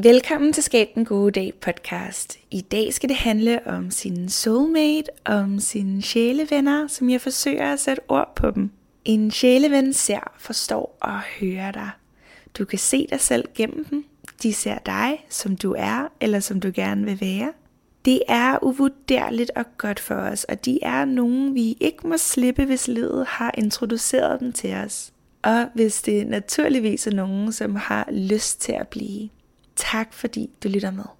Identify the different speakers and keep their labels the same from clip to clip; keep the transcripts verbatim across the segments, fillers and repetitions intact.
Speaker 1: Velkommen til Skab den gode dag podcast. I dag skal det handle om sin soulmate, om sine sjælevenner, som jeg forsøger at sætte ord på dem. En sjæleven ser, forstår og hører dig. Du kan se dig selv gennem dem. De ser dig, som du er, eller som du gerne vil være. Det er uvurderligt og godt for os, og de er nogen, vi ikke må slippe, hvis livet har introduceret dem til os. Og hvis det naturligvis er nogen, som har lyst til at blive. Tak fordi du lytter med.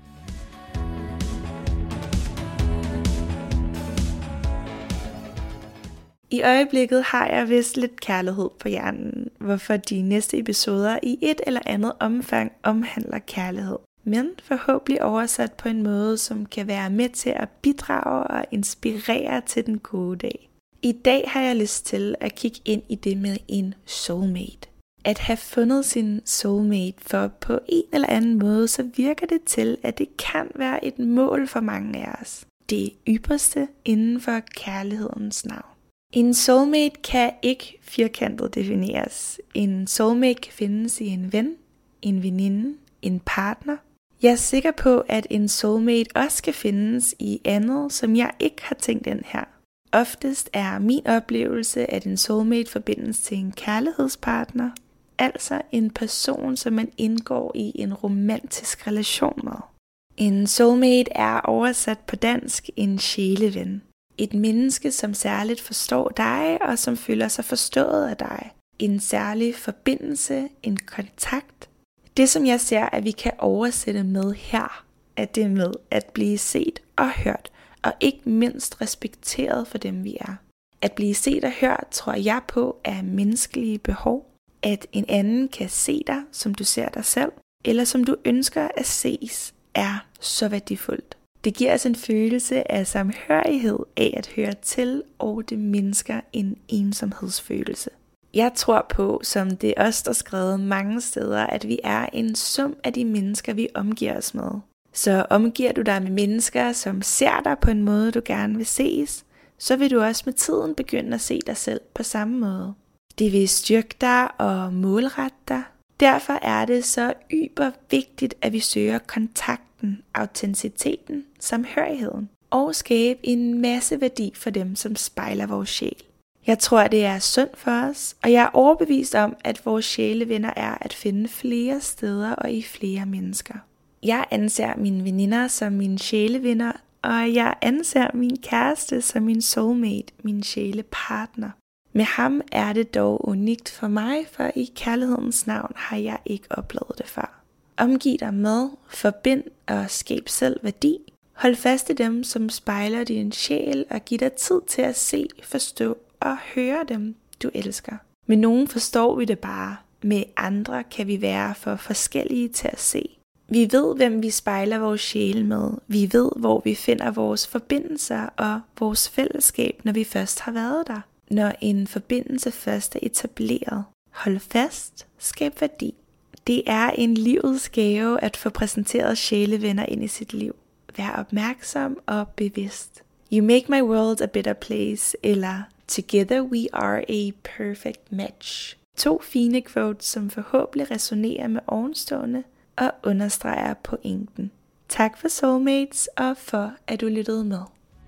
Speaker 1: I øjeblikket har jeg vist lidt kærlighed på hjernen, hvorfor de næste episoder i et eller andet omfang omhandler kærlighed. Men forhåbentlig oversat på en måde, som kan være med til at bidrage og inspirere til den gode dag. I dag har jeg lyst til at kigge ind i det med en soulmate. At have fundet sin soulmate, for på en eller anden måde, så virker det til, at det kan være et mål for mange af os. Det ypperste inden for kærlighedens navn. En soulmate kan ikke firkantet defineres. En soulmate kan findes i en ven, en veninde, en partner. Jeg er sikker på, at en soulmate også kan findes i andet, som jeg ikke har tænkt ind her. Oftest er min oplevelse, at en soulmate forbindes til en kærlighedspartner, altså en person, som man indgår i en romantisk relation med. En soulmate er oversat på dansk en sjæleven. Et menneske, som særligt forstår dig, og som føler sig forstået af dig. En særlig forbindelse, en kontakt. Det, som jeg ser, at vi kan oversætte med her, er det med at blive set og hørt, og ikke mindst respekteret for dem, vi er. At blive set og hørt, tror jeg på, er menneskelige behov. At en anden kan se dig, som du ser dig selv, eller som du ønsker at ses, er så værdifuldt. Det giver os en følelse af samhørighed af at høre til, og det mindsker en ensomhedsfølelse. Jeg tror på, som det også er skrevet mange steder, at vi er en sum af de mennesker, vi omgiver os med. Så omgiver du dig med mennesker, som ser dig på en måde, du gerne vil ses, så vil du også med tiden begynde at se dig selv på samme måde. Det vil styrke dig og målrette dig. Derfor er det så yber vigtigt, at vi søger kontakten, autenticiteten, samhørigheden og skabe en masse værdi for dem, som spejler vores sjæl. Jeg tror, det er sundt for os, og jeg er overbevist om, at vores sjælevenner er at finde flere steder og i flere mennesker. Jeg anser mine veninder som mine sjælevenner, og jeg anser min kæreste som min soulmate, min sjælepartner. Med ham er det dog unikt for mig, for i kærlighedens navn har jeg ikke oplevet det før. Omgiv dig med, forbind og skab selv værdi. Hold fast i dem, som spejler din sjæl, og giv dig tid til at se, forstå og høre dem, du elsker. Med nogen forstår vi det bare, med andre kan vi være for forskellige til at se. Vi ved, hvem vi spejler vores sjæl med. Vi ved, hvor vi finder vores forbindelser og vores fællesskab, når vi først har været der. Når en forbindelse først er etableret, hold fast, skab værdi. Det er en livets gave at få præsenteret sjælevenner ind i sit liv. Vær opmærksom og bevidst. You make my world a better place, eller together we are a perfect match. To fine quotes, som forhåbentlig resonerer med ovenstående og understreger pointen. Tak for soulmates og for at du lyttede med.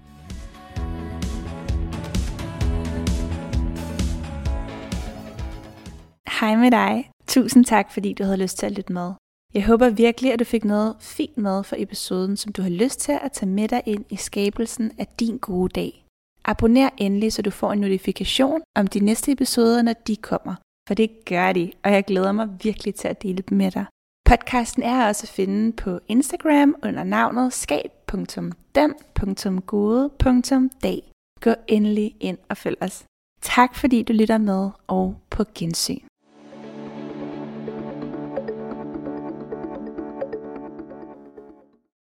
Speaker 1: Hej med dig. Tusind tak, fordi du havde lyst til at lytte med. Jeg håber virkelig, at du fik noget fint med for episoden, som du har lyst til at tage med dig ind i skabelsen af din gode dag. Abonner endelig, så du får en notifikation om de næste episoder, når de kommer. For det gør de, og jeg glæder mig virkelig til at dele dem med dig. Podcasten er også at finde på Instagram under navnet skab punktum den punktum gode punktum dag. Gå endelig ind og følg os. Tak fordi du lytter med, og på gensyn.